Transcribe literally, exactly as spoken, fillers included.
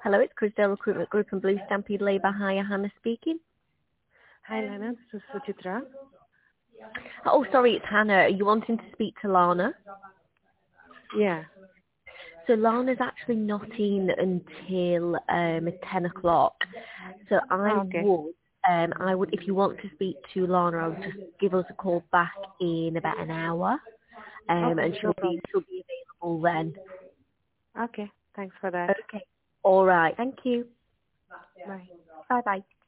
Hello, it's Crisdale Recruitment Group and Blue Stampede Labour Hire. Hannah speaking. Hi, Lana. This is Suchitra. Oh, sorry, it's Hannah. Are you wanting to speak to Lana? Yeah. So Lana's actually not in until um, ten o'clock. So I Oh, okay. would, um, I would, if you want to speak to Lana, I would just give us a call back in about an hour, um, Okay, and no she'll be problem. she'll be available then. Okay, thanks for that. Okay. All right. Thank you. Bye. Bye bye.